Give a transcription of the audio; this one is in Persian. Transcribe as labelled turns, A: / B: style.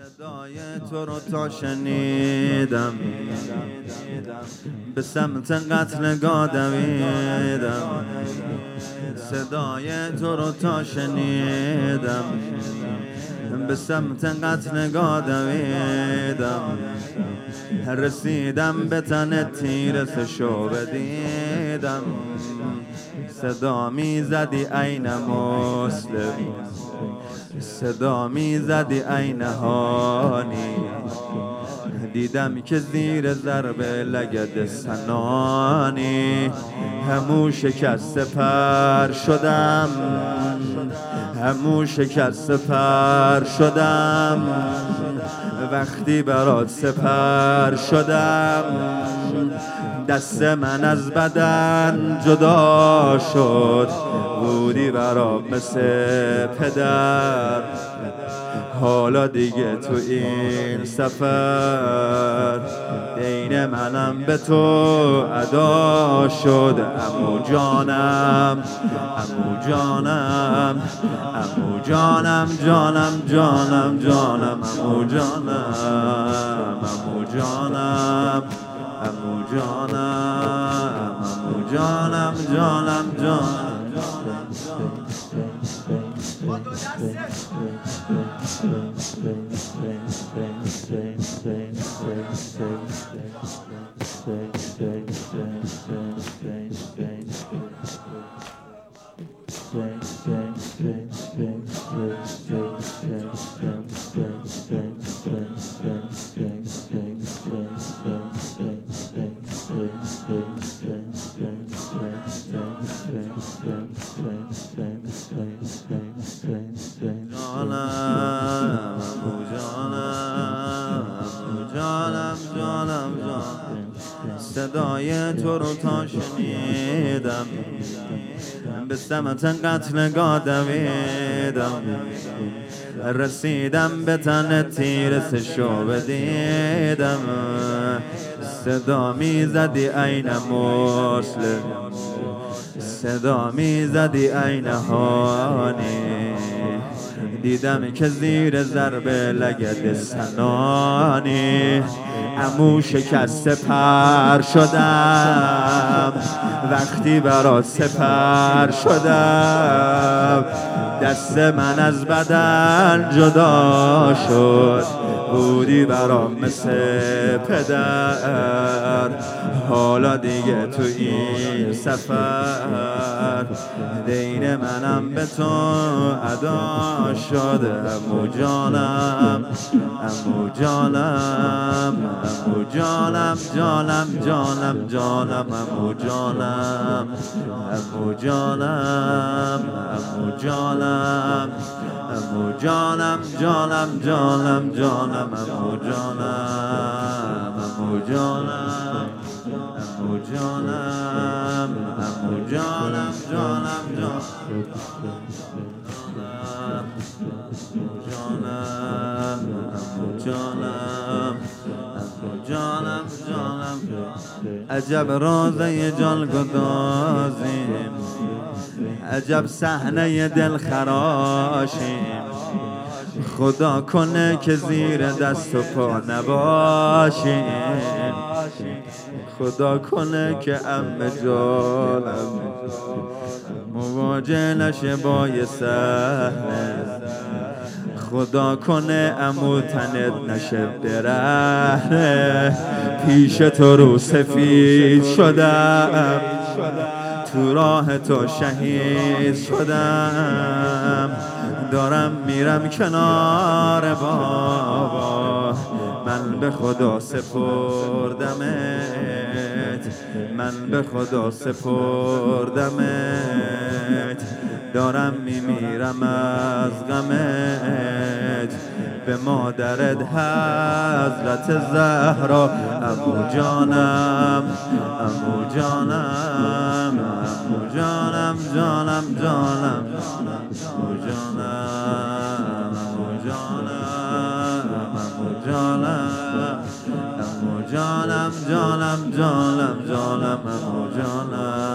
A: صدای تو رو تا شنیدم به سمت قتلگاه دویدم. صدای تو رو تا شنیدم به سمت قتلگاه دویدم. رسیدم به تن تیر سشو بدیدم. صدا می زدی عین مسلم، صدا می زدی عین هانی. دیدم که زیر ضرب لگد سنانی همو شکست پر شدم، همو شکست پر شدم. وقتی برات سپر شدم دست من از بدن جدا شد. بودی برام مثل پدر، حالا دیگه تو این سفر دین منم به تو ادا شد. عمو جانم، عمو جانم، عمو جانم، جانم جانم جانم، عمو جانم، عمو جانم، عمو جانم، عمو جانم، جانم جانم. صدای تو رو تا شنیدم به سمت قتلگاه دویدم. رسیدم به تن تیر سشو بدیدم. صدا می زدی عین مسلم، صدا می زدی عین هانی. دیدم که زیر ضرب لگد سنانی عمو شکست پر شدم. وقتی برات سپر شدم دست من از بدن جدا شد. بودی برام مثل پدر، حالا دیگه تو این سفر دین منم به تو ادا شد. عمو جانم، عمو جانم، عمو جانم، جانم جانم جانم، عمو جانم، عمو جانم، عمو جانم، عمو جانم، جانم جانم جانم، عمو جانم، عمو جانم، عمو جانم، عمو جانم، جانم جانم، عمو جانم، عمو جانم، جانم. عجب روزه جان گدازیم، عجب صحنه دل خراشیم. خدا کنه که زیر دست و پا نباشیم، خدا کنه که عمه جانم مواجه نشه با یه صحنه. خدا کنه عمو تنت نشه برهنه. پیش تو رو سفید شدم، تو راه تو شهید شدم. دارم میرم کنار بابا، من به خدا سپردمت، من به خدا سپردمت. دارم میمیرم از غمت، به مادرت حضرت زهرا. عمو جانم، عمو جانم، عمو جانم، جانم جانم، عمو جانم، عمو جانم، عمو جانم، عمو جانم، جانم جانم جانم، عمو جانم.